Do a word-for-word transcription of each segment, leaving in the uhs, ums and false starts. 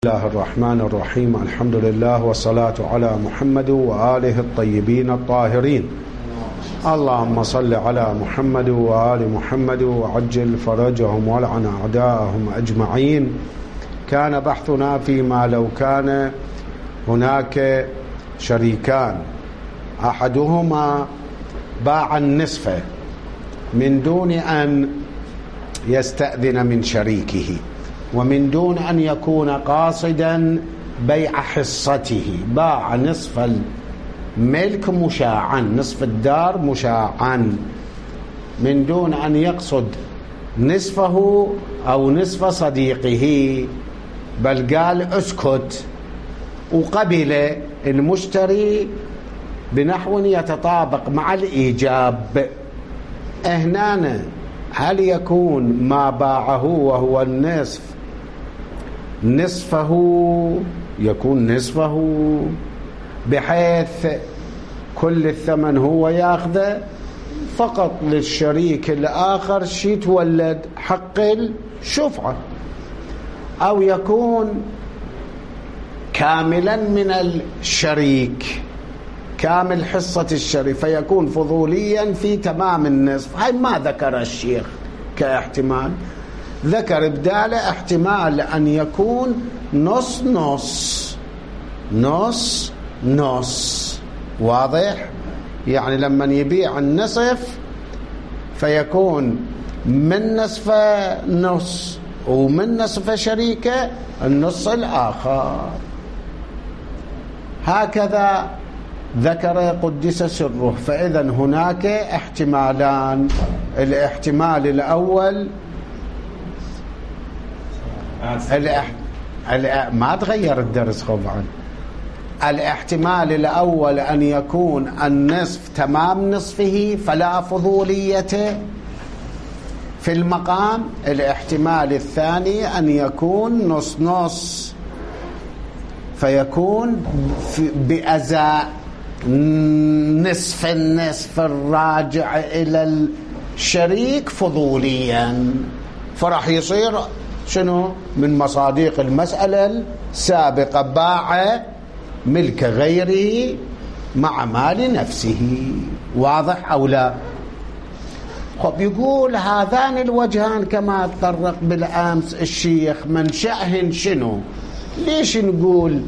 بسم الله الرحمن الرحيم. الحمد لله والصلاة على محمد وآله الطيبين الطاهرين. اللهم صل على محمد وآل محمد وعجل فرجهم ولعن أعداءهم أجمعين. كان بحثنا فيما لو كان هناك شريكان أحدهما باع النصف من دون أن يستأذن من شريكه ومن دون أن يكون قاصدا بيع حصته، باع نصف الملك مشاعا، نصف الدار مشاعا، من دون أن يقصد نصفه أو نصف صديقه، بل قال اسكت، وقبل المشتري بنحو يتطابق مع الإيجاب. هنا هل يكون ما باعه وهو النصف نصفه، يكون نصفه بحيث كل الثمن هو ياخذه، فقط للشريك الآخر شي تولد حق الشفعة، أو يكون كاملا من الشريك، كامل حصة الشريك، فيكون فضوليا في تمام النصف. هاي ما ذكر الشيخ كاحتمال، ذكر بداله احتمال أن يكون نص نص نص نص. واضح؟ يعني لما يبيع النصف فيكون من نصف نص ومن نصف شريكه النص الآخر. هكذا ذكر قدس سره. فإذا هناك احتمالان. الاحتمال الأول الاح... الاح... ما تغير الدرس طبعا. الاحتمال الأول أن يكون النصف تمام نصفه فلا فضولية في المقام. الاحتمال الثاني أن يكون نص نص فيكون بأزاء نصف النصف الراجع إلى الشريك فضوليا، فراح يصير شنو من مصادق المسألة السابقة، باع ملك غيره مع مال نفسه. واضح أو لا؟ خب يقول هذان الوجهان كما تطرق بالأمس الشيخ منشأهن شنو؟ ليش نقول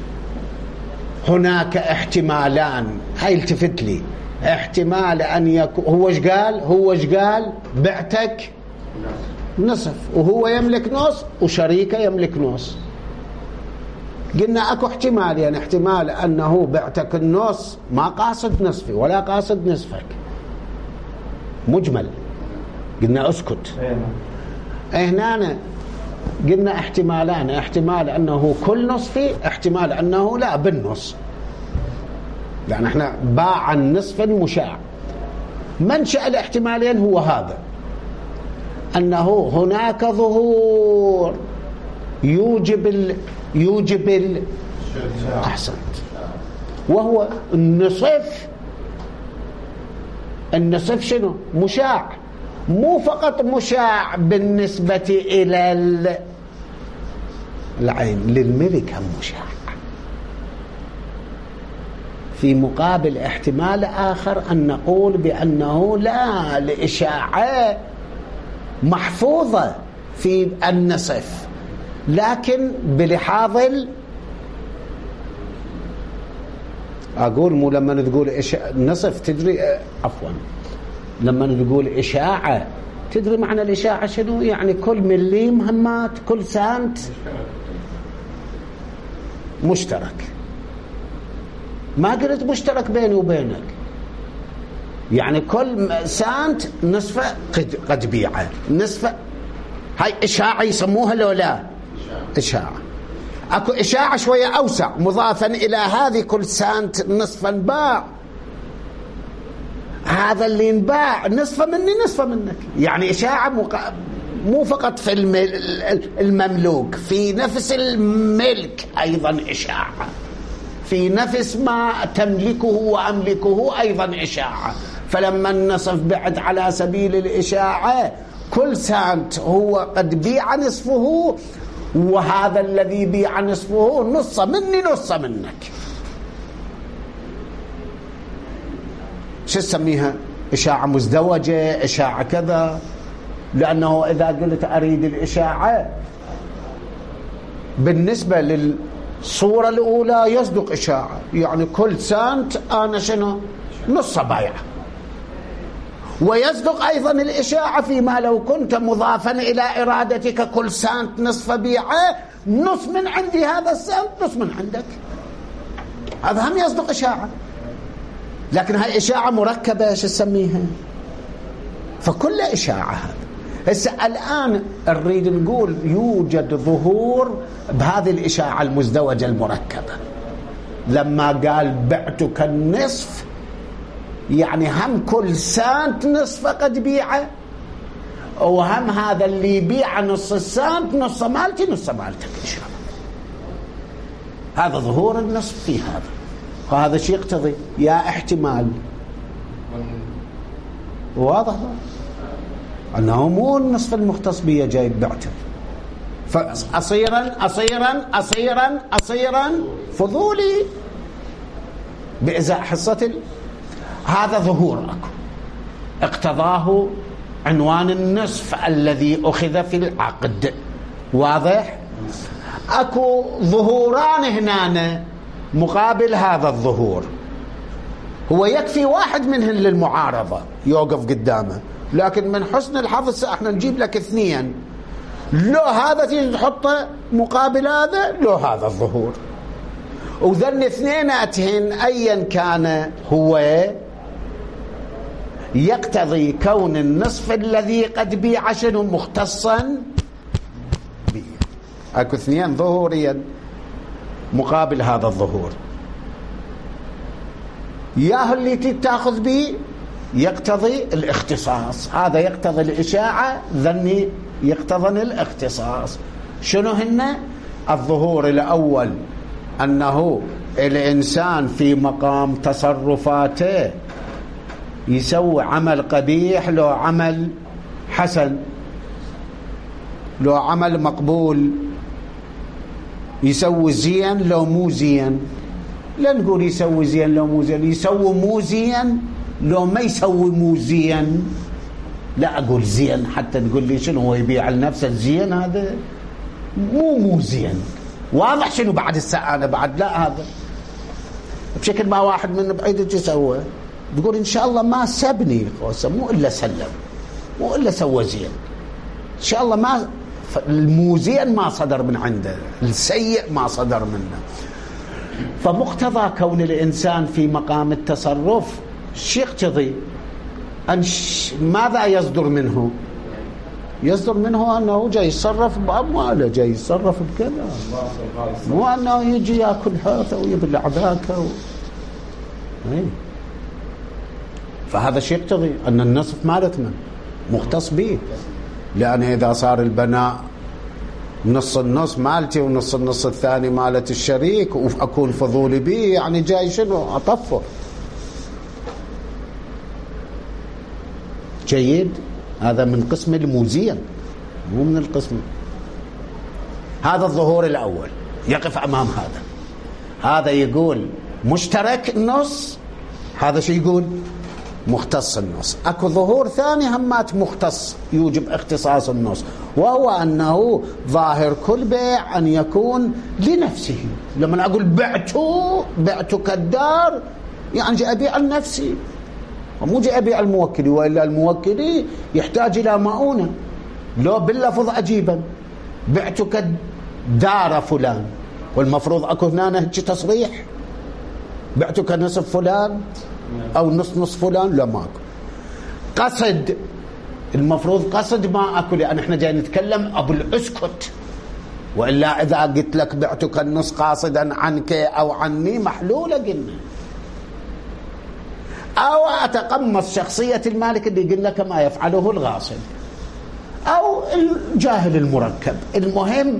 هناك احتمالان؟ هاي التفت لي. احتمال أن يكون هو ايش قال؟ هو ايش قال؟ بعتك نصف وهو يملك نص وشريكه يملك نص. قلنا اكو احتمال، يعني احتمال أنه بعتك النص ما قاصد نصفي ولا قاصد نصفك، مجمل. قلنا اسكت. هنا قلنا احتمالان، احتمال أنه كل نصفي، احتمال أنه لا بالنص، يعني احنا باع النصف المشاع. منشأ الاحتمالين هو هذا، أنه هناك ظهور يوجب ال... يوجب ال... أحسنت، وهو النصف. النصف شنو؟ مشاع، مو فقط مشاع بالنسبة إلى العين، للملك هم مشاع. في مقابل احتمال آخر أن نقول بأنه لا، الإشاعة محفوظة في النصف، لكن بلحاظ ال... أقول مو لما تقول نصف تدري، عفوا لما نقول إشاعة تدري معنى الإشاعة شنو؟ يعني كل ملي مهمات، كل سنت مشترك. ما قلت مشترك بيني وبينك، يعني كل سنت نصفه قد, قد بيعه نصفه. هاي إشاعة يسموها لو لا؟ إشاعة. أكو إشاعة شوية أوسع مضافا إلى هذه، كل سنت نصفا باع، هذا اللي ينباع نصفه مني نصفه منك. يعني إشاعة مق... مو فقط في المملوك، في نفس الملك أيضا إشاعة، في نفس ما تملكه وأملكه أيضا إشاعة. فلما النصف بعد على سبيل الإشاعة، كل سنت هو قد بيع نصفه وهذا الذي بيع نصفه نص مني نص منك. شو تسميها؟ إشاعة مزدوجة، إشاعة كذا. لأنه إذا قلت أريد الإشاعة بالنسبة للصورة الأولى يصدق إشاعة، يعني كل سنت أنا شنو نص بايعة. ويصدق أيضا الإشاعة فيما لو كنت مضافا إلى إرادتك كل سنت نصف بيعة، نص من عندي هذا السنت نص من عندك، هذا هم يصدق إشاعة. لكن هاي إشاعة مركبة شو تسميها؟ فكل إشاعة هذا. هسه الآن نريد نقول يوجد ظهور بهذه الإشاعة المزدوجة المركبة. لما قال بعتك النصف يعني هم كل سنت نصف قد بيعه، وهم هذا اللي يبيع نص السنت نص مالتي نص مالتك إن شاء الله. هذا ظهور النصف في هذا. وهذا شيء يقتضي يا احتمال واضح أنه مو النصف المختص بيه جاي بعته، فأصيرا أصيرا أصيرا أصيرا فضولي بإزاء حصة ال... هذا ظهور أكو اقتضاه عنوان النصف الذي أخذ في العقد. واضح؟ أكو ظهوران هنا مقابل هذا الظهور، هو يكفي واحد منهن للمعارضة يوقف قدامه، لكن من حسن الحظ احنا نجيب لك اثنين، لو هذا تيجي تحطه مقابل هذا، لو هذا الظهور. وذن اثنيناتهن ايا كان هو يقتضي كون النصف الذي قد بيع شنو مختصا به. اكو اثنين ظهوريا مقابل هذا الظهور، ياهو اللي تاخذ به يقتضي الاختصاص، هذا يقتضي الإشاعة، ذني يقتضي الاختصاص. شنو هن؟ الظهور الأول أنه الإنسان في مقام تصرفاته يسوي عمل قبيح لو عمل حسن، لو عمل مقبول، يسوي زين لو مو زين. لا نقول يسوي زين لو مو زين، يسوي مو زين لو ما يسوي مو زين. لا أقول زين حتى تقول لي شنو هو يبيع لنفسه الزين، هذا مو مو زين. واضح شنو بعد الساعة بعد؟ لا هذا بشكل ما واحد من بعيد يجي يسوي، تقول إن شاء الله ما سبني مو إلا سلم، مو إلا سوى زين، إن شاء الله ما المو زين ما صدر من عنده، السيء ما صدر منه. فمقتضى كون الإنسان في مقام التصرف شو يقتضي؟ أن ش... ماذا يصدر منه؟ يصدر منه أنه جاي يتصرف بأمواله، جاي يتصرف بكذا، مو أنه يجي يأكل حوثه ويبلع ذاك و... فهذا شيء يقتضي أن النصف مالتنا مختص به، لأن إذا صار البناء نص النص مالتي ونص النص الثاني مالت الشريك وأكون فضولي به، يعني جاي شنو أطفر. جيد؟ هذا من قسم الموزين مو من القسم. هذا الظهور الأول يقف أمام هذا، هذا يقول مشترك النص، هذا شو يقول مختص النص. اكو ظهور ثاني همات مختص يوجب اختصاص النص، وهو انه ظاهر كل بيع ان يكون لنفسه. لما اقول بعته بعتك الدار يعني جاي ابيع لنفسي، ومو جاي ابيع الموكل، والا الموكل يحتاج الى مؤونه. لو باللفظ اجيبا بعتك دار فلان، والمفروض اكو هنا هيك تصريح بعتك نصف فلان او نص نص فلان، لا ماكو قصد. المفروض قصد ما اكو، لان احنا جاي نتكلم ابو الاسكت، والا اذا قلت لك بعتك النص قاصدا عنك او عني محلوله قلنا، او اتقمص شخصيه المالك اللي قلنا كما يفعله الغاصب او الجاهل المركب. المهم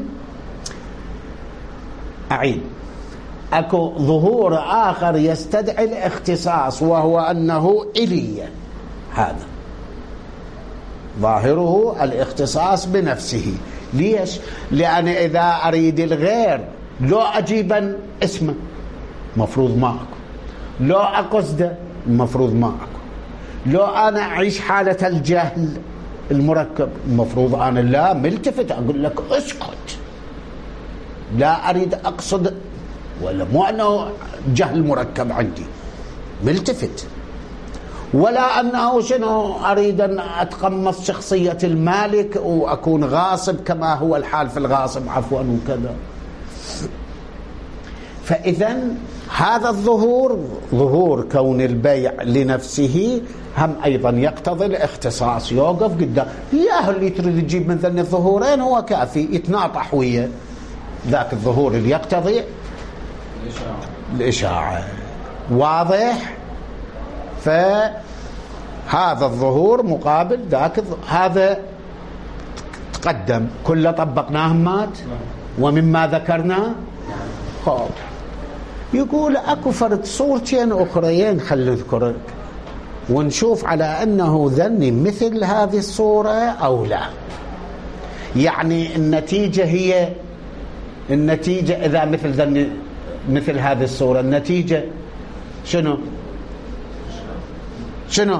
اعيد، اكو ظهور اخر يستدعي الاختصاص، وهو انه الي، هذا ظاهره الاختصاص بنفسه، ليش؟ لأن إذا أريد الغير لو أجيبا اسمه مفروض ما أكو، لو أقصده مفروض ما أكو، لو أنا أعيش حالة الجهل المركب مفروض أنا لا ملتفت أقول لك اسكت، لا أريد أقصد، ولا مو أنه جهل مركب عندي ملتفت، ولا أنه شنو أريد أن أتقمص شخصية المالك وأكون غاصب كما هو الحال في الغاصب عفوا وكذا. فإذا هذا الظهور ظهور كون البيع لنفسه هم أيضا يقتضي الاختصاص، يوقف قدام يا اللي تريد تجيب من ذن الظهورين هو كافي يتناطح ويا ذاك الظهور اللي يقتضي الإشاعة. واضح؟ فهذا الظهور مقابل ذاك هذا تقدم كله طبقناه مات ومما ذكرنا. خب يقول اكو فرق صورتين اخريين خلينا نذكر ونشوف على انه ذني مثل هذه الصورة او لا. يعني النتيجة هي النتيجة اذا مثل ذني مثل هذه الصورة النتيجة شنو شنو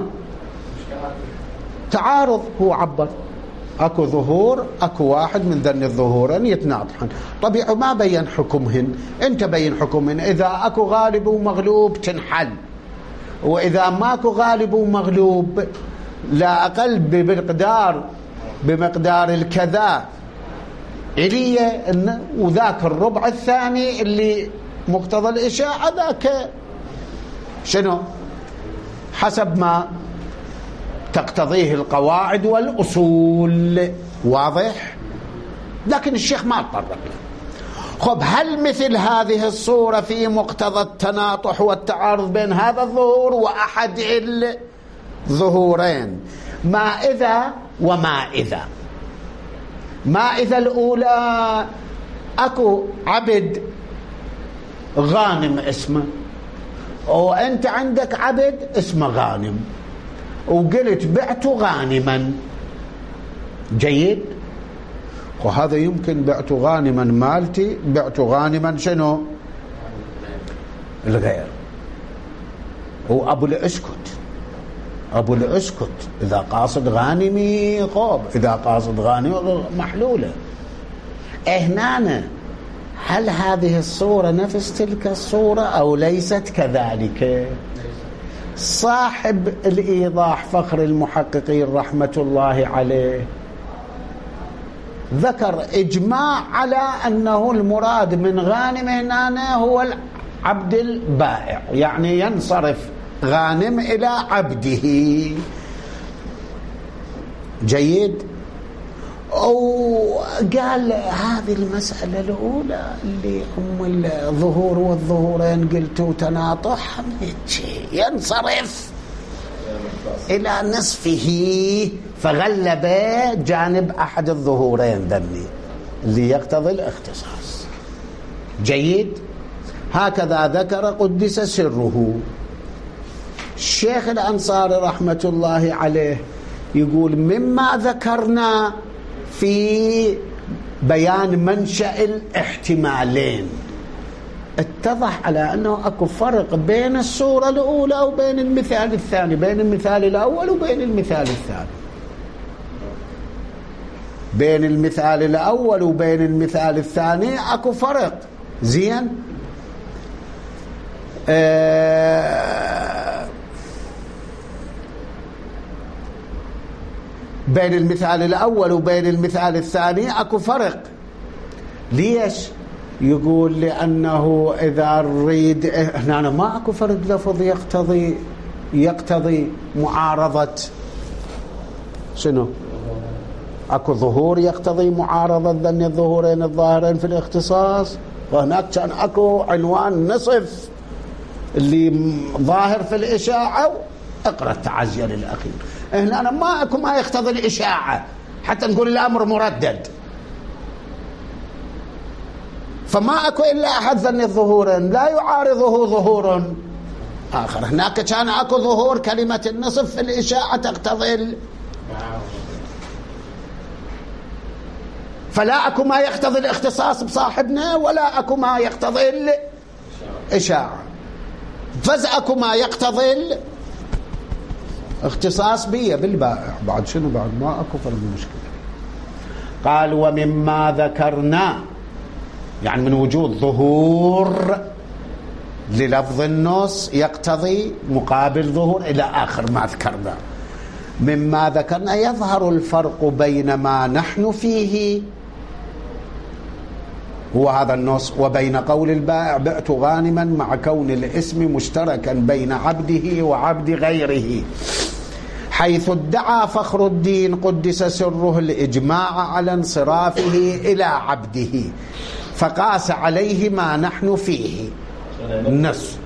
تعارض. هو عبر اكو ظهور اكو واحد من ذن الظهورين يتناطحن، طبيعي ما بين حكمهن، انت بين حكمهن. اذا اكو غالب ومغلوب تنحل، واذا ماكو غالب ومغلوب لا اقل بمقدار بمقدار الكذا علية، وذاك الربع الثاني اللي مقتضى الاشاعة ذاك شنو حسب ما تقتضيه القواعد والأصول. واضح؟ لكن الشيخ ما تطرق له. خب هل مثل هذه الصورة في مقتضى التناطح والتعارض بين هذا الظهور وأحد الظهورين؟ ما إذا وما إذا. ما إذا الأولى أكو عبد غانم اسمه، وأنت عندك عبد اسمه غانم، وقلت بعت غانما، جيد، وهذا يمكن بعت غانما مالتي، بعت غانما شنو الغير، وأبو الأسكت أبو الأسكت إذا قاصد غانمي خوب، إذا قاصد غانمي محلولة. هنا هل هذه الصورة نفس تلك الصورة أو ليست كذلك؟ صاحب الإيضاح فخر المحققين رحمة الله عليه ذكر إجماع على أنه المراد من غانم هنا هو العبد البائع، يعني ينصرف غانم إلى عبده، جيد. وقال هذه المسألة الأولى اللي هم الظهور والظهورين قلتوا تناطح ينصرف إلى نصفه، فغلب جانب أحد الظهورين ذني اللي يقتضي الاختصاص، جيد. هكذا ذكر قدس سره. الشيخ الأنصاري رحمة الله عليه يقول مما ذكرنا في بيان منشأ الاحتمالين اتضح على أنه أكو فرق بين الصورة الأولى وبين المثال الثاني، بين المثال الأول وبين المثال الثاني، بين المثال الأول وبين المثال الثاني أكو فرق. زين، آه بين المثال الأول وبين المثال الثاني أكو فرق. ليش؟ يقول لأنه إذا نريد هنا ما أكو فرق لفظ يقتضي يقتضي معارضة شنو؟ أكو ظهور يقتضي معارضة ذن الظهورين الظاهرين في الاختصاص، وهناك كان أكو عنوان نصف اللي ظاهر في الإشاعة. اقرأ التعزية للأخير. هنا أنا ما أكو ما يقتضي الإشاعة حتى نقول الأمر مردد، فما أكو إلا أحد ذن الظهورين لا يعارضه ظهور آخر. هناك كان أكو ظهور كلمة النصف في الإشاعة تقتضي ال... فلا أكو ما يقتضي الاختصاص بصاحبنا ولا أكو ما يقتضي الإشاعة، فز أكو ما يقتضي الاختصاص بيه بالبائع. بعد شنو بعد ما أكو فرق مشكلة. قال ومما ذكرنا، يعني من وجود ظهور للفظ النص يقتضي مقابل ظهور إلى آخر ما ذكرنا. مما ذكرنا يظهر الفرق بين ما نحن فيه هو هذا النص وبين قول البائع بعت غانما مع كون الاسم مشتركا بين عبده وعبد غيره، حيث ادعى فخر الدين قدس سره الإجماع على انصرافه إلى عبده فقاس عليه ما نحن فيه النص.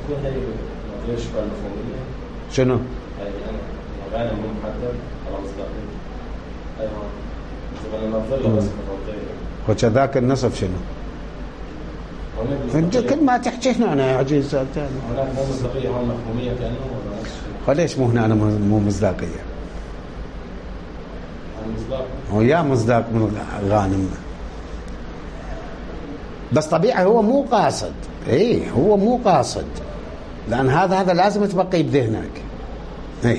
شنو؟ وكذاك النصف شنو؟ انت كل ما تحكي هنا انا يا عزيز ثاني هناك مو مصداقيه هون مفهوميه كانه ولا ليش مو هنا مو مصداقيه؟ هو يا مصداق من غانم، بس طبيعي هو مو قاصد. ايه هو مو قاصد، لان هذا هذا لازم تبقي بذهنك. ايه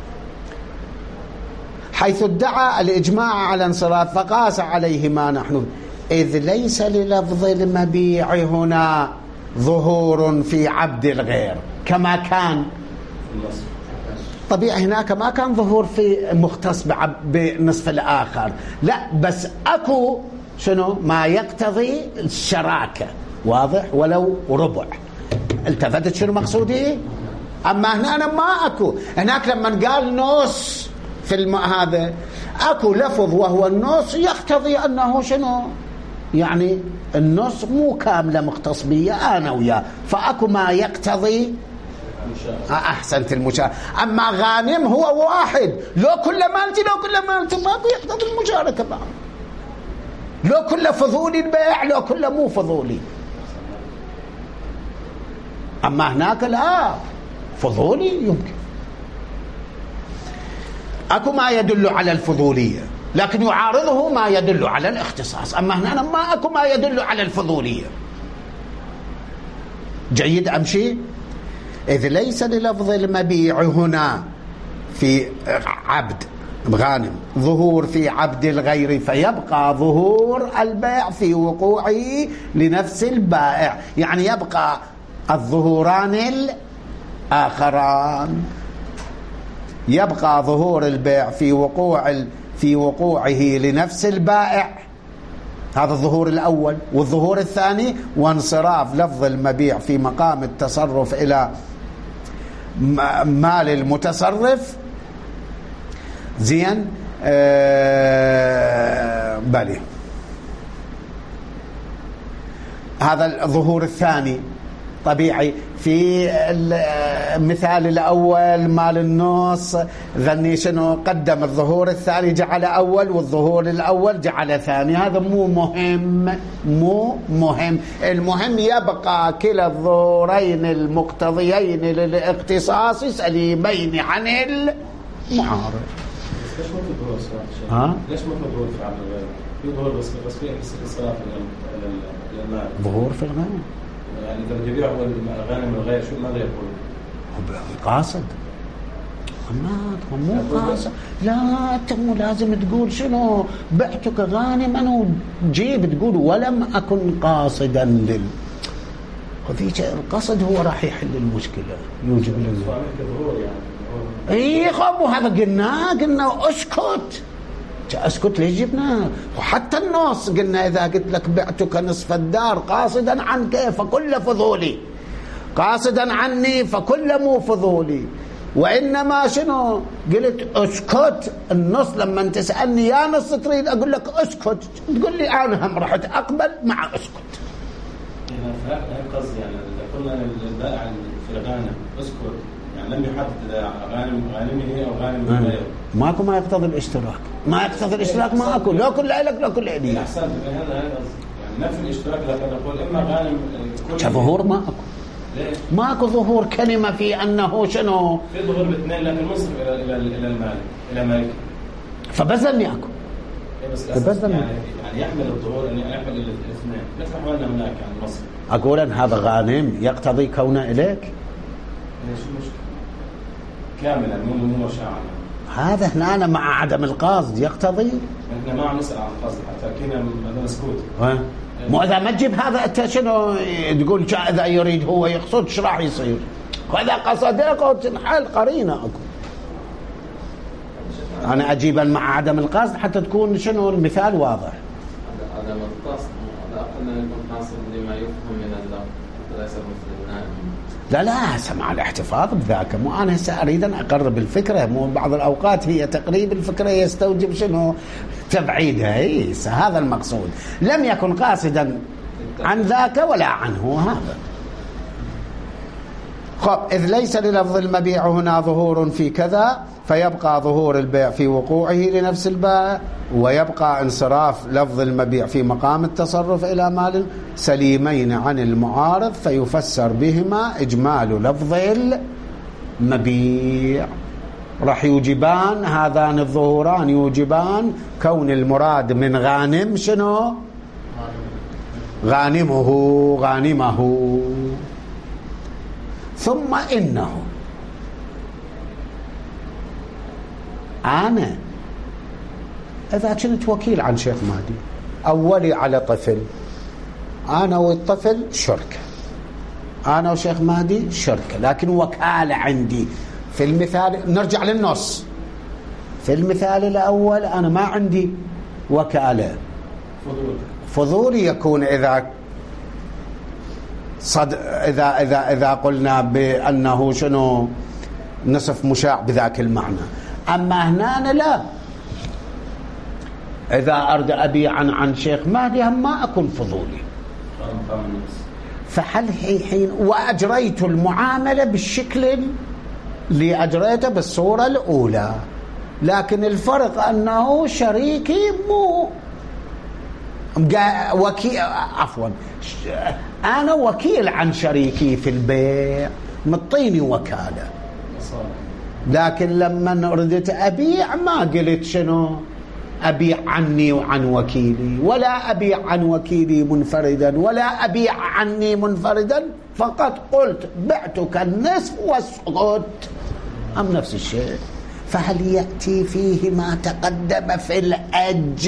حيث ادعى الإجماع على انصراف فقاس عليه ما نحن، إذ ليس للفظ المبيع هنا ظهور في عبد الغير كما كان طبيعي هناك ما كان ظهور في مختص بنصف الآخر، لا بس أكو شنو ما يقتضي الشراكة، واضح ولو ربع. التفتت شنو مقصودي؟ أما هنا أنا ما أكو. هناك لما قال نص في الم... هذا أكو لفظ وهو النص يقتضي أنه شنو يعني النص مو كاملة مختص بي أنا وياه، فأكو ما يقتضي أحسنت المشاركة. أما غانم هو واحد، لو كل مالتي لو كل مالتي ما يقتضي المشاركة معه، لو كل فضولي البيع لو كل مو فضولي. أما هناك لا فضولي يمكن، أكو ما يدل على الفضولية لكن يعارضه ما يدل على الاختصاص. أما هنا ما أكو ما يدل على الفضولية. جيد أمشي. إذ ليس للفظ المبيع هنا في عبد غانم ظهور في عبد الغير، فيبقى ظهور البيع في وقوعه لنفس البائع، يعني يبقى الظهوران الآخران، يبقى ظهور البيع في وقوع في وقوعه لنفس البائع، هذا الظهور الأول. والظهور الثاني وانصراف لفظ المبيع في مقام التصرف إلى مال المتصرف. زين آه بلي هذا الظهور الثاني طبيعي. في المثال الأول مال النص ظني شنو قدم الظهور الثاني جعل أول والظهور الأول جعل ثاني، هذا مو مهم مو مهم. المهم يبقى كلا الظهورين المقتضيين للاختصاص سليمين عن المعارض. ليش ما في ظهور صراحة؟ ها؟ ليش ما في ظهور في عبد الغير؟ في ظهور بس بس في انصراف للمال. ظهور في الغنم يعني إذا يبيع الغنم الغير شو ماذا يقول؟ قاصد. ما مو قاصد، لا انت مو لازم تقول شنو بعتك غانما وجيب تقول ولم أكن قاصدا لل هذيك القصد هو راح يحل المشكلة يوجب لنا. اي خب وهذا قلنا قلنا اسكت اسكت ليش جبناه. وحتى النص قلنا اذا قلت لك بعتك نصف الدار قاصدا عنك فكل فضولي، قاصدا عني فكل مو فضولي. وانما شنو قلت اسكت. النص لما تسالني يا نص تريد اقول لك اسكت، تقول لي انا هم رحت اقبل مع اسكت. يعني قصدي يعني اذا قلنا البائع في الغانم اسكت يعني لم يحدد اذا غانم غانمه او غانم غيره، ماكو ما يقتضي الاشتراك، ما يقتضي الاشتراك ماكو، لا كل لك لا كل لي. احسن هذا يعني نفس الاشتراك لكن نقول اما غانم كظهور ماكو. ليش؟ ماكو ظهور كلمه في انه شنو في ظهور باثنين لكن منصرف الى الى الى المالك الى مالك، فبذل ياكو بس يعني يعني يحمل الظهور أن يحمل الاثنين مثل ما حملنا هناك عن مصر. أقول أن هذا غانم يقتضي كونه إليك؟ ليش المشكلة؟ كاملا مو مو شاعرا. هذا هنا أنا مع عدم القصد يقتضي. إحنا ما عم نسأل عن القصد حتى كنا هذا مسكوت. مو إذا ما تجيب هذا أنت شنو تقول إذا يريد هو يقصد إيش راح يصير؟ وإذا قصدك تنحل قرينة أكو. أنا أجيبا مع عدم القصد حتى تكون شنو المثال واضح. عدم القصد هذا أقل من يكون حاصل لما يفهم من اللفظ ليس مثل النائم. لا لا سمع الاحتفاظ بذاك. مو أنا هسه أريد أن أقرب الفكرة. مو بعض الأوقات هي تقريب الفكرة يستوجب شنو تبعيدها. هي هذا المقصود. لم يكن قاصدا عن ذاك ولا عنه هذا. خب إذ ليس للفظ المبيع هنا ظهور في كذا فيبقى ظهور البيع في وقوعه لنفس البائع ويبقى انصراف لفظ المبيع في مقام التصرف إلى مال سليمين عن المعارض فيفسر بهما إجمال لفظ المبيع. راح يوجبان هذان الظهوران يوجبان كون المراد من غانم شنو؟ غانمه غانمه. ثم إنه أنا إذا كنت وكيل عن شيخ مهدي أولي على طفل، أنا والطفل شركة، أنا وشيخ مهدي شركة، لكن وكالة عندي. في المثال نرجع للنص. في المثال الأول أنا ما عندي وكالة، فضول فضولي يكون إذا صد إذا إذا إذا قلنا بأنه شنو نصف مشاع بذاك المعنى. أما هنا أنا لا، إذا أرد أبيع عن عن شيخ مهدي هم ما أكون فضولي. فحل حين وأجريت المعاملة بالشكل اللي أجريته بالصورة الأولى، لكن الفرق أنه شريكي مو وكيل، عفوا أنا وكيل عن شريكي في البيع مطيني وكالة، لكن لما ردت أبيع ما قلت شنو أبيع عني وعن وكيلي، ولا أبيع عن وكيلي منفردا ولا أبيع عني منفردا، فقط قلت بعتك النصف واسقط. أم نفس الشيء. فهل يأتي فيه ما تقدم في الأج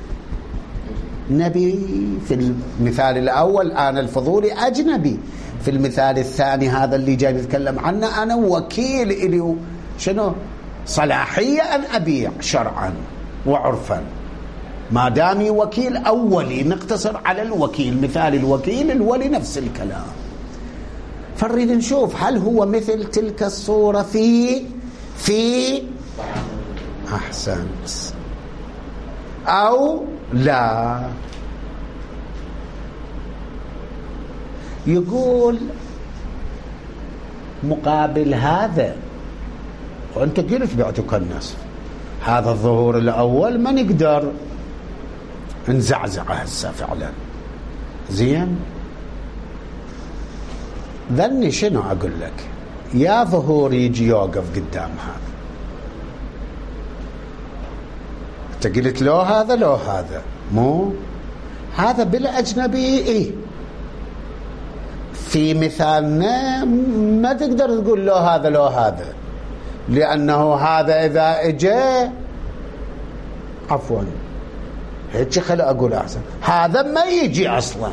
نبي؟ في المثال الأول أنا الفضولي أجنبي، في المثال الثاني هذا اللي جاي نتكلم عنه أنا وكيل إلي شنو صلاحية أن أبيع شرعا وعرفا، ما دامي وكيل أولي. نقتصر على الوكيل، مثال الوكيل الولي نفس الكلام. فنريد نشوف هل هو مثل تلك الصورة في في أحسنت أو لا. يقول مقابل هذا وأنت قلت بعتك النصف، هذا الظهور الأول ما نقدر نزعزعه هسه فعلا. زين ذني شنو أقول لك؟ يا ظهور يجي يوقف قدام هذا، أنت قلت له هذا لو هذا، مو هذا بالأجنبي إيه. في مثالنا ما تقدر تقول له هذا لو هذا، لأنه هذا إذا إجا عفوا هيك خلق أقول أحسن، هذا ما يجي أصلا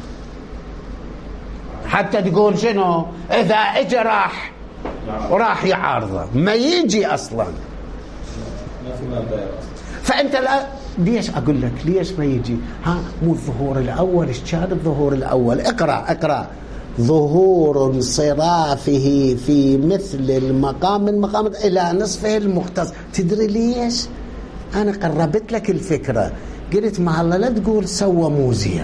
حتى تقول شنو إذا إجا راح وراح يعارضه، ما يجي أصلا. فأنت لا ليش أقول لك ليش ما يجي؟ ها مو الظهور الأول. إيش كان الظهور الأول؟ اقرأ اقرأ ظهور انصرافه في مثل المقام من مقام إلى نصفه المختص. تدري ليش؟ أنا قربت لك الفكرة، قلت ما الله لا تقول سوى موزيا،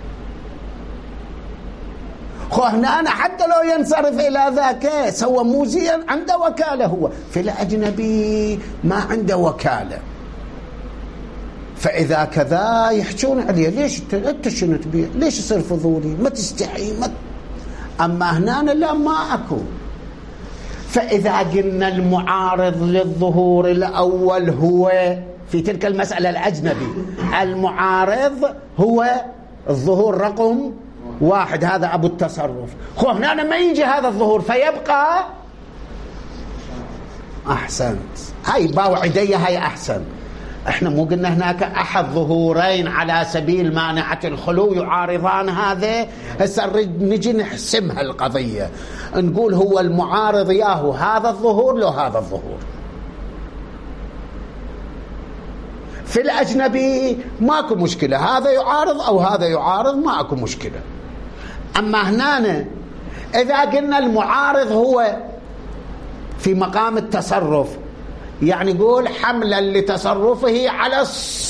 خو هنا أنا حتى لو ينصرف إلى ذاك سوى موزيا عنده وكالة، هو في الأجنبي ما عنده وكالة. فإذا كذا يحجون عليه، ليش أنت شنو تبيع؟ ليش يصير فضولي؟ ما تستحي ما. أما هنا لا ما أكو. فإذا قلنا المعارض للظهور الأول هو في تلك المسألة الأجنبي. المعارض هو الظهور رقم واحد، هذا أبو التصرف. خو هنا ما يجي هذا الظهور فيبقى أحسنت، هاي باوعدية، هاي أحسن. احنا مو قلنا هناك أحد ظهورين على سبيل مانعة الخلو يعارضان هذا؟ هسه نجي نحسمها القضية، نقول هو المعارض ياهو هذا الظهور لو هذا الظهور. في الأجنبي ماكو مشكلة، هذا يعارض أو هذا يعارض ماكو مشكلة. أما هنا إذا قلنا المعارض هو في مقام التصرف، يعني يقول حملا لتصرفه على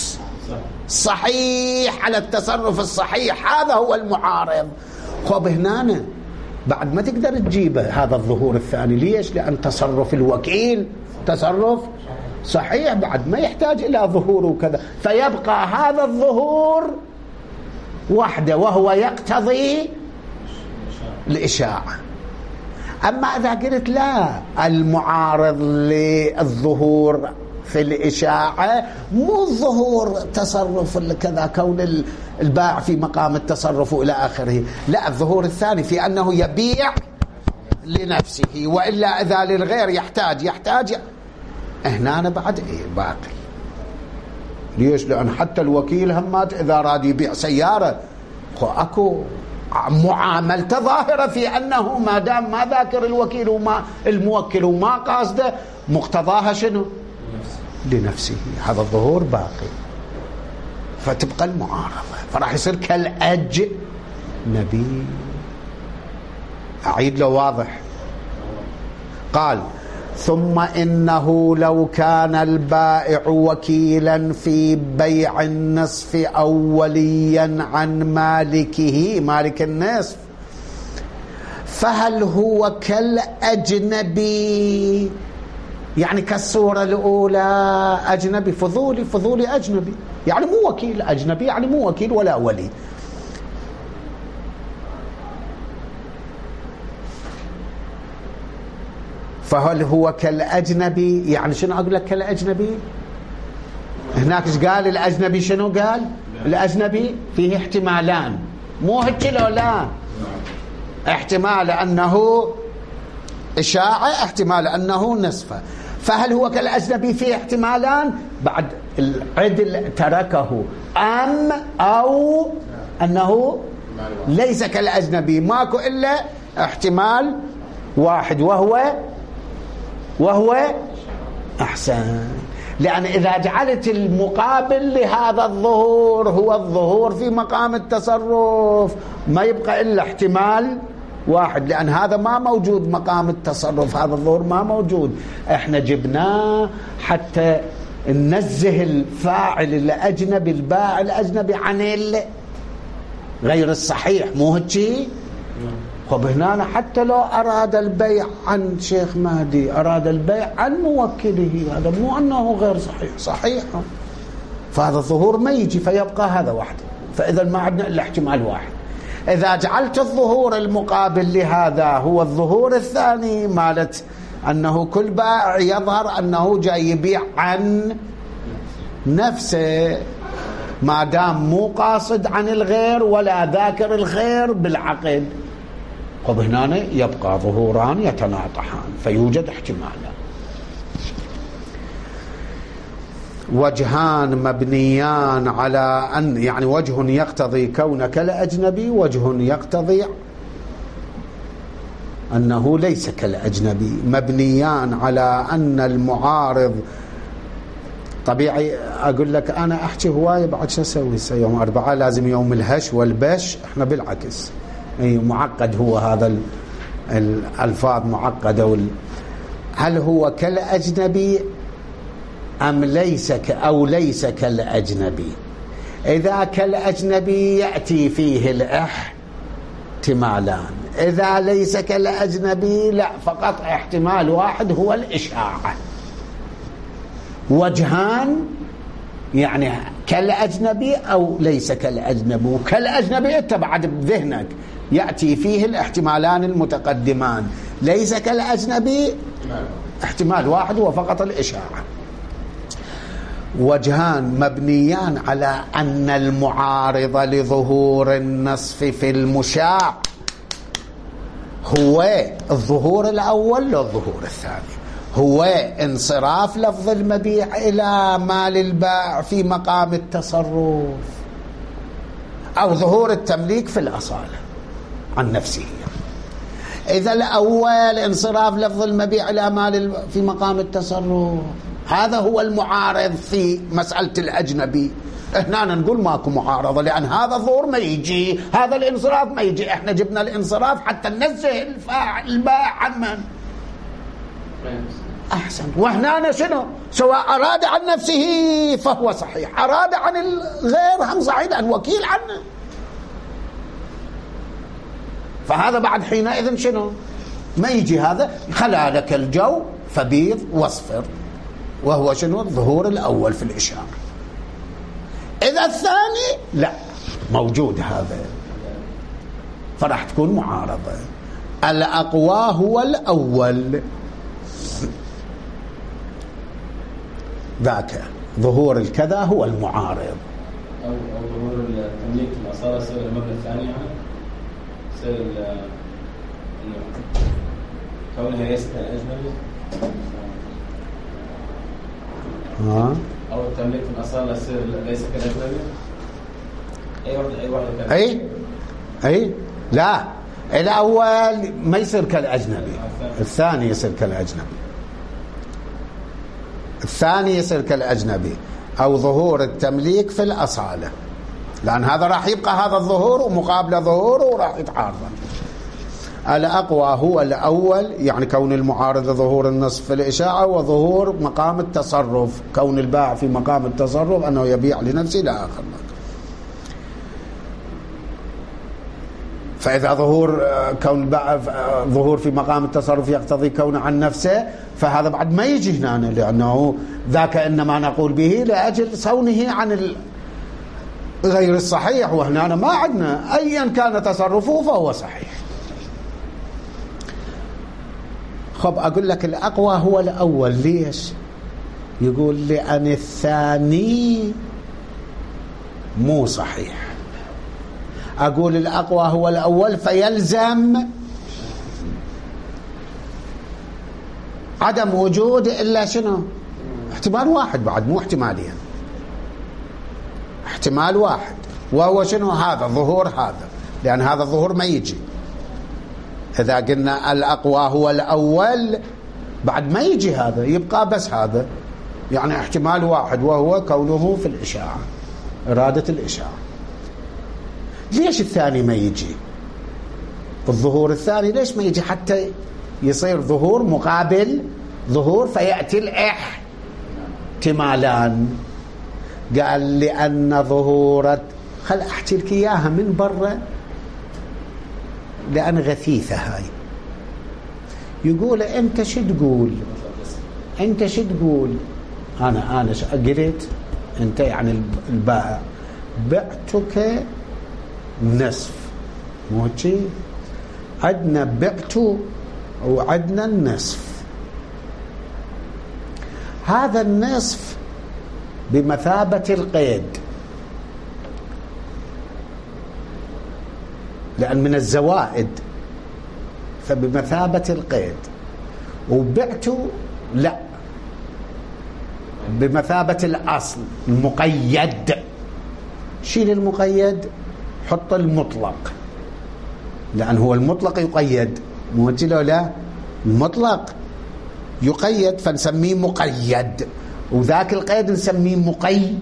الصحيح، على التصرف الصحيح، هذا هو المعارض. خب هنا بعد ما تقدر تجيبه هذا الظهور الثاني. ليش؟ لأن تصرف الوكيل تصرف صحيح، بعد ما يحتاج إلى ظهور وكذا، فيبقى هذا الظهور وحده وهو يقتضي الإشاعة. أما إذا قلت لا، المعارض للظهور في الإشاعة مو الظهور تصرف كذا كون البائع في مقام التصرف إلى آخره، لا، الظهور الثاني في أنه يبيع لنفسه، وإلا إذا للغير يحتاج يحتاج هنا أنا بعد إيه باقي. ليش؟ لأن حتى الوكيل همات إذا راد يبيع سيارة أكو معاملته ظاهرة في أنه ما دام ما ذاكر الوكيل وما الموكل وما قاصده، مقتضاها شنو؟ لنفسه. هذا الظهور باقي، فتبقى المعارضة، فراح يصير كالأجنبي. أعيد له واضح. قال ثم إنه لو كان البائع وكيلا في بيع النصف أو وليا عن مالكه مالك النصف، فهل هو كالأجنبي؟ يعني كالصورة الأولى أجنبي، فضولي فضولي أجنبي، يعني مو وكيل. أجنبي يعني مو وكيل ولا ولي. فهل هو كالأجنبي؟ يعني شنو أقول لك كالأجنبي؟ هناك ايش قال الأجنبي؟ شنو قال الأجنبي؟ فيه احتمالان، مو هيك لو لا، احتمال أنه إشاعة، احتمال أنه نصفة. فهل هو كالأجنبي؟ فيه احتمالان، بعد العدل تركه، أم أو أنه ليس كالأجنبي، ماكو إلا احتمال واحد وهو وهو أحسن. لأن إذا جعلت المقابل لهذا الظهور هو الظهور في مقام التصرف، ما يبقى إلا احتمال واحد، لأن هذا ما موجود مقام التصرف، هذا الظهور ما موجود. احنا جبناه حتى ننزه الفاعل الأجنبي، البائع الأجنبي، عن غير الصحيح، مو هيك؟ طب هنا حتى لو أراد البيع عن شيخ مهدي، أراد البيع عن موكله، هذا مو أنه غير صحيح، صحيح، فهذا الظهور ما يجي، فيبقى هذا وحده. فإذا ما عندنا إلا احتمال واحد. إذا جعلت الظهور المقابل لهذا هو الظهور الثاني، مالت أنه كل بائع يظهر أنه جاي يبيع عن نفسه، ما دام مو قاصد عن الغير ولا ذاكر الخير بالعقد. طب هنا يبقى ظهوران يتناطحان، فيوجد احتمالا. وجهان مبنيان على أن، يعني وجه يقتضي كونك الأجنبي، وجه يقتضي أنه ليس كالأجنبي، مبنيان على أن المعارض طبيعي. أقول لك أنا أحكي هواية، بعد شو أسوي؟ يوم أربعاء لازم يوم الهش والبش، إحنا بالعكس أي معقد هو هذا الألفاظ معقدة. وال... هل هو كالأجنبي أم ليس ك... أو ليس كالأجنبي؟ إذا كالأجنبي يأتي فيه الاحتمالان، إذا ليس كالأجنبي لا، فقط احتمال واحد هو الإشاعة. وجهان يعني كالأجنبي أو ليس كالأجنبي. وكالأجنبي أنت بعد بذهنك يأتي فيه الاحتمالان المتقدمان، ليس كالأجنبي احتمال واحد هو فقط الإشاعة. وجهان مبنيان على أن المعارض لظهور النصف في المشاع هو الظهور الأول للظهور الثاني، هو انصراف لفظ المبيع إلى مال البائع في مقام التصرف، أو ظهور التمليك في الأصالة عن نفسه. إذا الأول انصراف لفظ المبيع إلى مال في مقام التصرف، هذا هو المعارض في مسألة الأجنبي. احنا نقول ماكو معارضة لأن هذا الظهور ما يجي، هذا الانصراف ما يجي. احنا جبنا الانصراف حتى ننزه الفاعل البائع عن من؟ أحسن. وهنا شنو؟ سواء أراد عن نفسه فهو صحيح، أراد عن الغير هم صحيح لأن وكيل عنه. فهذا بعد حينئذ شنو؟ ما يجي هذا، خلا لك الجو فبيض واصفر، وهو شنو؟ الظهور الأول في الإشارة. إذا الثاني لا موجود هذا، فراح تكون معارضة. الأقوى هو الأول، ذاك ظهور الكذا هو المعارض. أو أو ظهور التمليك الأصالة يصير المبنى الثاني، يعني يصير إنه كونها ليست الأجنبي. ها. أو التمليك الأصالة يصير ليس كالأجنبي. أي واحد أي واحد كان. أي أي لا، الأول ما يصير كالأجنبي، الثاني يصير كالأجنبي، الثاني يصير كالأجنبي. أو ظهور التمليك في الأصالة، لأن هذا راح يبقى هذا الظهور ومقابل ظهوره وراح يتعارض. الأقوى هو الأول، يعني كون المعارض ظهور النصف في الإشاعة، وظهور مقام التصرف، كون البائع في مقام التصرف أنه يبيع لنفسه لا آخر. فإذا ظهور كون البائع ظهور في مقام التصرف يقتضي كونه عن نفسه، فهذا بعد ما يجي هنا، لأنه ذاك إنما نقول به لأجل صونه عن غير الصحيح، وهنا ما عندنا أيا كان تصرفه فهو صحيح. خب أقول لك الأقوى هو الأول، ليش؟ يقول لأن الثاني مو صحيح. أقول الأقوى هو الأول فيلزم عدم وجود إلا شنو؟ احتمال واحد، بعد مو احتمالين، احتمال واحد، وهو شنو؟ هذا ظهور هذا، لأن هذا الظهور ما يجي. إذا قلنا الأقوى هو الأول بعد ما يجي هذا، يبقى بس هذا، يعني احتمال واحد، وهو كونه في الإشاعة، إرادة الإشاعة. ليش الثاني ما يجي؟ الظهور الثاني ليش ما يجي؟ حتى يصير ظهور مقابل ظهور، فيأتي الاحتمالان. قال لأن ظهورة، خل أحكي لك إياها من برا لأن غثيثة هاي. يقول أنت شو تقول؟ أنت شو تقول؟ أنا أنا قلت أنت يعني البائع، بعتك نصف، مو هيك؟ عندنا بعت وعندنا النصف. هذا النصف بمثابة القيد، لأن من الزوائد، فبمثابة القيد. وبعت لا، بمثابة الأصل المقيد. شيل المقيد، حط المطلق، لأن هو المطلق يقيد، مو لا، المطلق يقيد فنسميه مقيد، وذاك القيد نسميه مقيد،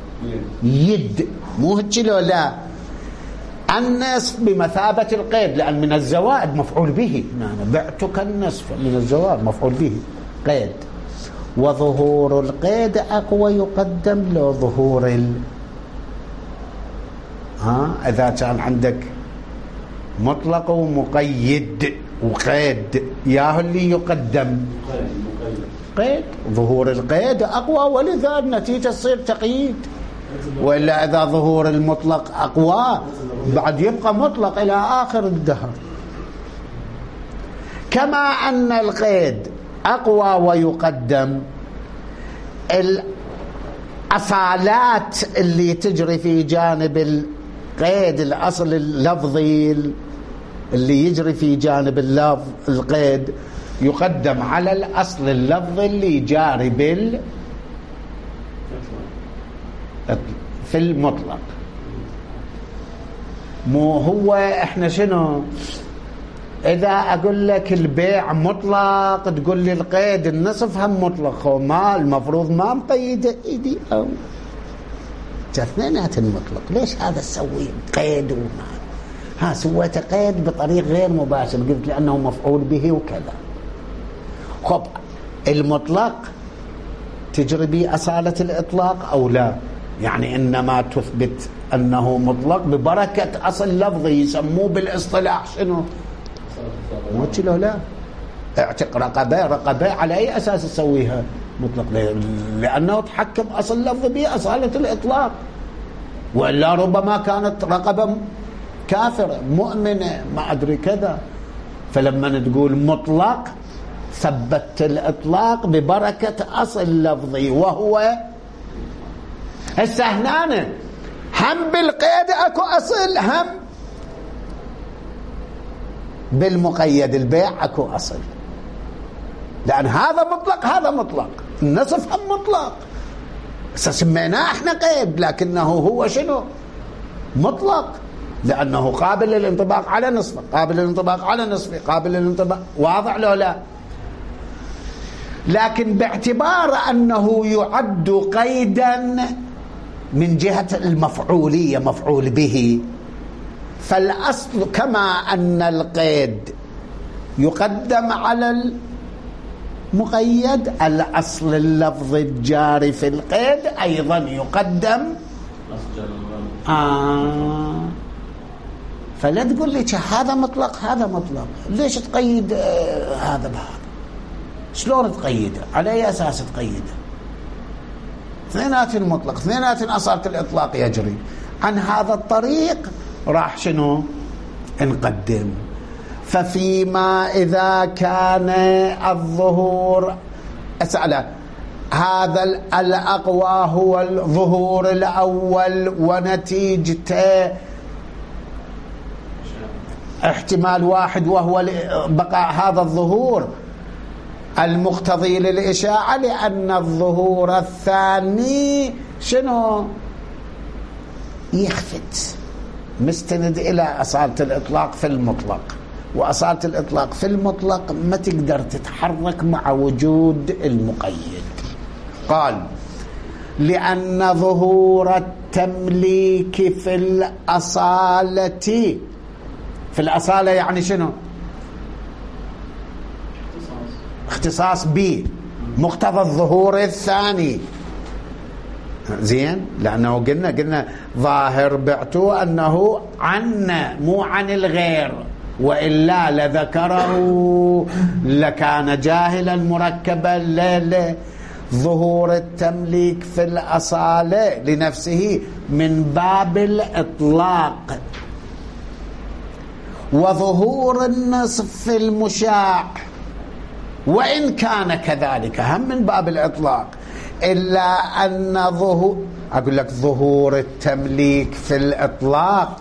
مو هيك لا. النصف بمثابة القيد، لأن من الزوائد مفعول به، أنا بعتك النصف من الزوائد مفعول به قيد. وظهور القيد أقوى يقدم له ظهور ال ها إذا كان عندك مطلق ومقيد وقيد، ياه اللي يقدم قيد. ظهور القيد أقوى، ولذا النتيجة تصير تقييد. وإلا إذا ظهور المطلق أقوى بعد يبقى مطلق إلى آخر الدهر. كما أن القيد أقوى ويقدم، الأصالات اللي تجري في جانب القيد، الأصل اللفظي اللي يجري في جانب اللفظ القيد يقدم على الأصل اللفظي اللي جاري بال في المطلق. مو هو احنا شنو اذا اقول لك البيع مطلق تقول لي القيد النصف هم مطلق، ما المفروض ما مقيده ايدي او اثنينات المطلق. ليش هذا تسوي قيد وما ها سويت قيد بطريق غير مباشر؟ قلت لانه مفعول به وكذا. خب المطلق تجري به أصالة الإطلاق أو لا؟ يعني إنما تثبت أنه مطلق ببركة أصل لفظي يسموه بالاصطلاح شنو؟ موتشلو لا اعتق رقبة. رقبة على أي أساس تسويها مطلق؟ لأنه تحكم أصل لفظي بأصالة الإطلاق، وإلا ربما كانت رقبة كافرة مؤمنة ما أدري كذا. فلما تقول مطلق ثبت الإطلاق ببركة أصل لفظي وهو السهنانة. هم بالقيد أكو أصل، هم بالمقيد البيع أكو أصل، لأن هذا مطلق هذا مطلق، النصف هم مطلق سميناه احنا قيد، لكنه هو شنو؟ مطلق، لأنه قابل للانطباق على نصفه، قابل للانطباق على نصفه، قابل للانطباق. واضح لو لا؟ لكن باعتبار أنه يعد قيدا من جهة المفعولية، مفعول به، فالأصل كما أن القيد يقدم على المقيد، الأصل اللفظ الجاري في القيد أيضا يقدم. آه فلا تقول لي هذا مطلق هذا مطلق، ليش تقيد آه هذا بهذا؟ شلون تقيده؟ على أي أساس تقيده؟ اثنينات المطلق اثنينات أصالة الإطلاق يجري. عن هذا الطريق راح شنو نقدم. ففيما إذا كان الظهور أسأل هذا الأقوى هو الظهور الأول ونتيجته احتمال واحد وهو بقاء هذا الظهور المقتضي للإشاعة، لأن الظهور الثاني شنو يخفت مستند إلى أصالة الإطلاق في المطلق، وأصالة الإطلاق في المطلق ما تقدر تتحرك مع وجود المقيد. قال لأن ظهور التمليك في الأصالة، في الأصالة يعني شنو؟ اختصاص به مقتضى الظهور الثاني. زين، لأنه قلنا قلنا ظاهر بعته أنه عنا مو عن الغير، وإلا لذكره لكان جاهلا مركبا. لا لا ظهور التمليك في الأصالة لنفسه من باب الإطلاق، وظهور النصف في المشاع وإن كان كذلك هم من باب الإطلاق، إلا أن ظهور أقول لك ظهور التمليك في الإطلاق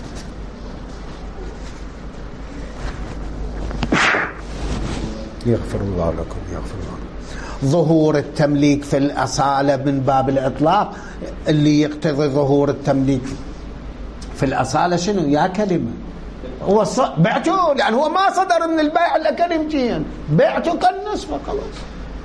يغفر الله لكم يغفر الله. ظهور التمليك في الأصالة من باب الإطلاق اللي يقتضي ظهور التمليك في الأصالة شنو؟ يا كلمة هو ص... بعته، لأن هو ما صدر من البيع إلا كلمتين، بعته كالنصف خلاص،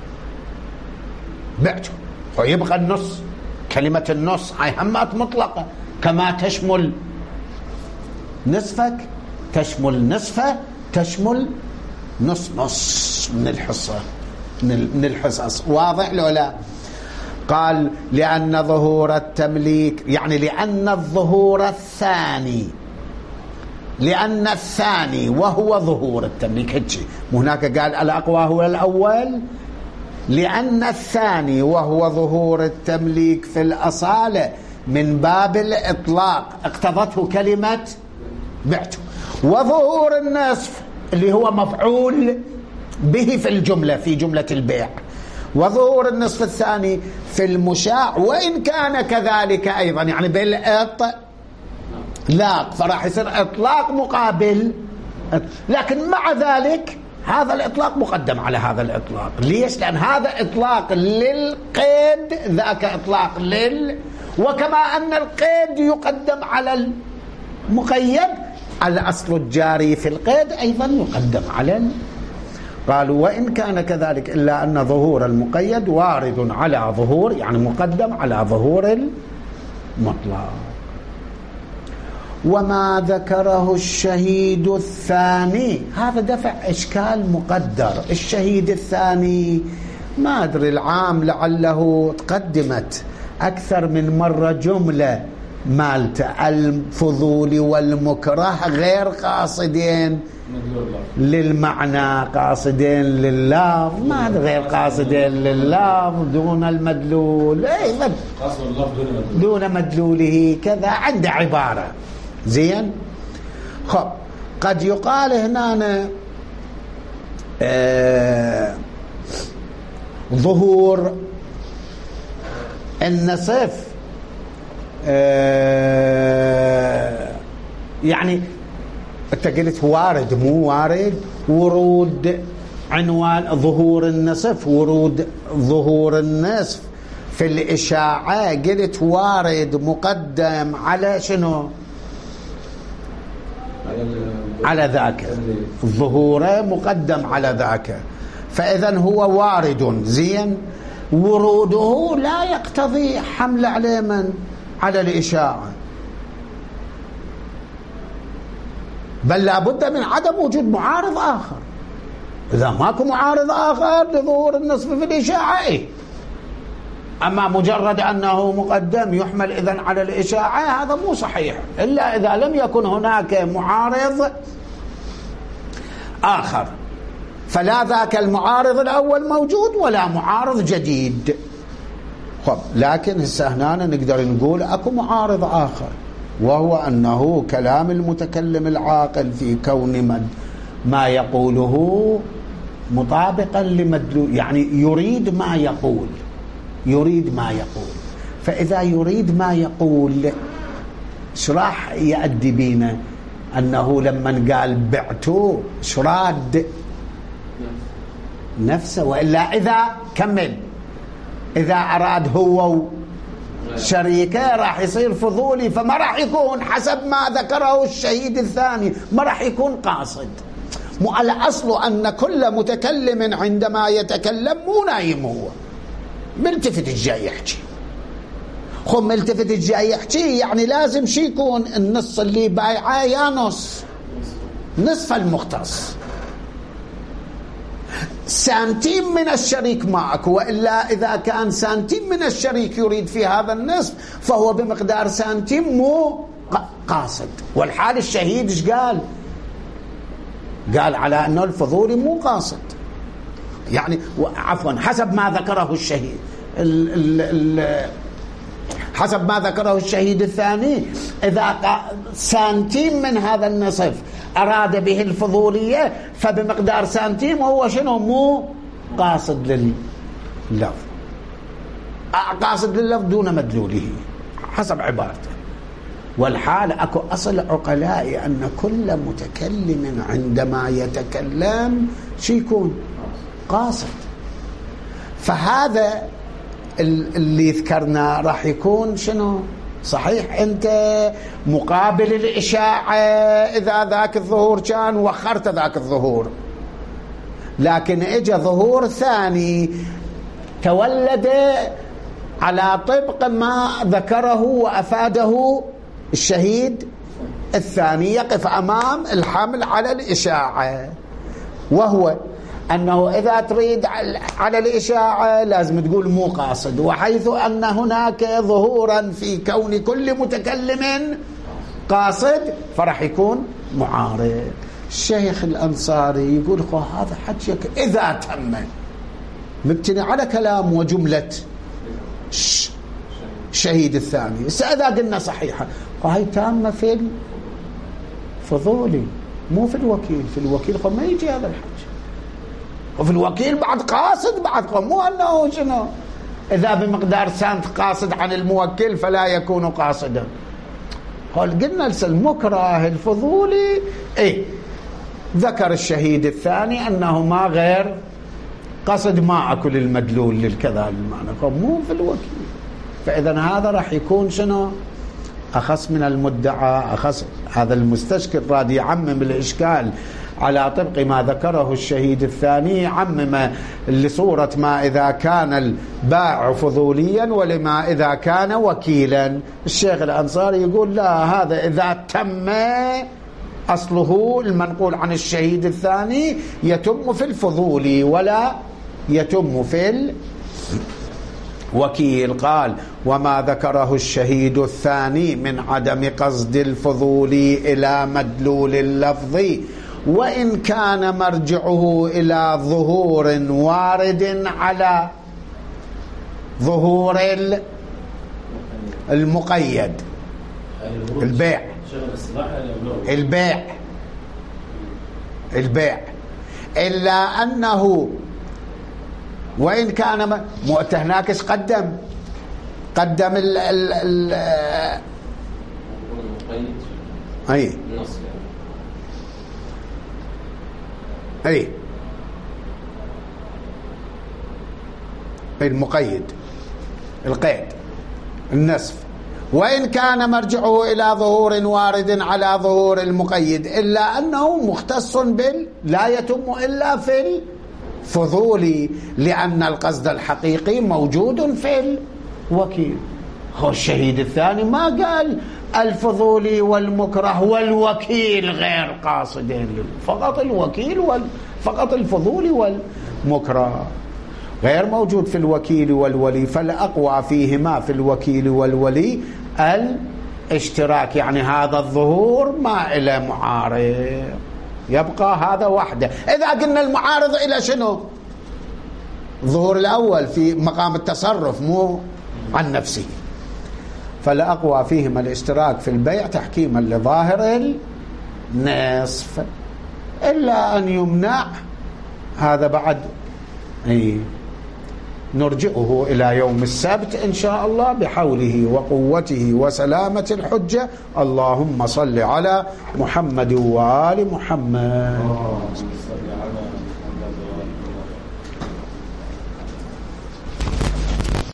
بعته ويبقى النص. كلمة النص هاي همات مطلقة، كما تشمل نصفك تشمل نصفه تشمل نص نص من الحصة من الحصص. واضح لو لا؟ قال لأن ظهور التمليك يعني لأن الظهور الثاني، لأن الثاني وهو ظهور التمليك هيك مو هناك قال الأقوى هو الأول، لأن الثاني وهو ظهور التمليك في الأصالة من باب الإطلاق اقتضته كلمة بعته، وظهور النصف اللي هو مفعول به في الجملة في جملة البيع، وظهور النصف الثاني في المشاع وإن كان كذلك أيضا، يعني بالإطلاق، فراح يصير إطلاق مقابل، لكن مع ذلك هذا الإطلاق مقدم على هذا الإطلاق. ليش؟ لأن هذا إطلاق للقيد، ذاك إطلاق لل، وكما أن القيد يقدم على المقيد، الأصل الجاري في القيد أيضا يقدم على ال... قالوا وإن كان كذلك إلا أن ظهور المقيد وارد على ظهور، يعني مقدم على ظهور المطلق. وما ذكره الشهيد الثاني، هذا دفع إشكال مقدر. الشهيد الثاني ما أدري، العام لعله تقدمت أكثر من مرة جملة مالت الفضول والمكره غير قاصدين للمعنى، قاصدين لللفظ، ما غير قاصدين لللفظ دون المدلول، أي دون مدلوله كذا، عنده عبارة زين. خب قد يقال هنا آه ظهور النصف آه يعني انت قلت وارد مو وارد، ورود عنوان ظهور النصف، ورود ظهور النصف في الإشاعة، قلت وارد مقدم على شنو؟ على ذاك، ظهوره مقدم على ذاك، فإذا هو وارد زين. وروده لا يقتضي حمل عليه من على الإشاعة، بل لابد من عدم وجود معارض آخر. إذا ماكو معارض آخر لظهور النصف في الإشاعة إيه؟ أما مجرد أنه مقدم يحمل إذن على الإشاعة هذا مو صحيح، إلا إذا لم يكن هناك معارض آخر، فلا ذاك المعارض الأول موجود ولا معارض جديد. خب لكن هسه هنا نقدر نقول أكو معارض آخر، وهو أنه كلام المتكلم العاقل في كون ما يقوله مطابقا لمدلول، يعني يريد ما يقول، يريد ما يقول. فإذا يريد ما يقول ايش راح يؤدي بينا؟ أنه لما قال بعته ايش راد؟ نفسه. وإلا إذا كمل، إذا أراد هو شريكه راح يصير فضولي، فما راح يكون حسب ما ذكره الشهيد الثاني، ما راح يكون قاصد. مو الأصل أن كل متكلم عندما يتكلم مو نايم، هو ملتفت الجاي يحكي. خب ملتفت الجاي يحكي يعني لازم شي يكون النص اللي بايعه يا نص نصف المختص، سنتيم من الشريك معك، وإلا إذا كان سنتيم من الشريك يريد في هذا النصف فهو بمقدار سنتيم مو قاصد. والحال الشهيد ايش قال؟ قال على أنه الفضولي مو قاصد، يعني عفوا حسب ما ذكره الشهيد ال ال ال حسب ما ذكره الشهيد الثاني، إذا سنتيم من هذا النصف أراد به الفضولية فبمقدار سنتيم هو شنو؟ مو قاصد لللفظ، قاصد لللفظ دون مدلوله حسب عبارته. والحال أكو أصل عقلاء أن كل متكلم عندما يتكلم شي يكون قاصد. فهذا اللي ذكرنا راح يكون شنو؟ صحيح أنت مقابل الإشاعة إذا ذاك الظهور كان وخرت ذاك الظهور، لكن اجى ظهور ثاني تولد على طبق ما ذكره وأفاده الشهيد الثاني، يقف أمام الحمل على الإشاعة، وهو أنه إذا تريد على الإشاعة لازم تقول مو قاصد، وحيث أن هناك ظهورا في كون كل متكلم قاصد فرح يكون معارض. الشيخ الأنصاري يقول خو هذا حكيك إذا تم مبتني على كلام وجملة الشهيد الثاني. إذا قلنا صحيحة هاي تامة في الفضولي مو في الوكيل، في الوكيل خو ما يجي هذا الحكي، وفي الوكيل بعد قاصد بعد مو أنه شنو إذا بمقدار سنت قاصد عن الموكل فلا يكون قاصدا. قال قلنا المكره الفضولي إيه ذكر الشهيد الثاني أنه ما غير قصد ما أكل المدلول للكذا المعنى مو في الوكيل. فإذا هذا راح يكون شنو أخص من المدعى أخص. هذا المستشكل راد يعمم الإشكال على طبق ما ذكره الشهيد الثاني، عمم لصورة ما إذا كان البائع فضوليا ولما إذا كان وكيلا. الشيخ الأنصاري يقول لا، هذا إذا تم أصله المنقول عن الشهيد الثاني يتم في الفضولي ولا يتم في الوكيل. قال وما ذكره الشهيد الثاني من عدم قصد الفضولي إلى مدلول اللفظ وإن كان مرجعه إلى ظهور وارد على ظهور المقيد البيع البيع البيع إلا أنه وإن كان مؤت هناك إيش قدم قدم ال ال ال أي أي المقيد القيد النسف. وإن كان مرجعه إلى ظهور وارد على ظهور المقيد إلا أنه مختص بال لا يتم إلا في الفضولي لأن القصد الحقيقي موجود في الوكيل. هو الشهيد الثاني ما قال الفضولي والمكره والوكيل غير قاصدين، فقط الوكيل وال فقط الفضولي والمكره غير موجود في الوكيل والولي. فالأقوى فيهما في الوكيل والولي الاشتراك، يعني هذا الظهور ما إلى معارض، يبقى هذا وحده. إذا قلنا المعارض إلى شنو؟ الظهور الأول في مقام التصرف مو عن نفسه. فالأقوى فيهما الاشتراك في البيع تحكيما لظاهر النصف، إلا أن يمنع هذا بعد أي نرجئه إلى يوم السبت إن شاء الله بحوله وقوته وسلامة الحجة. اللهم صل على محمد وآل محمد.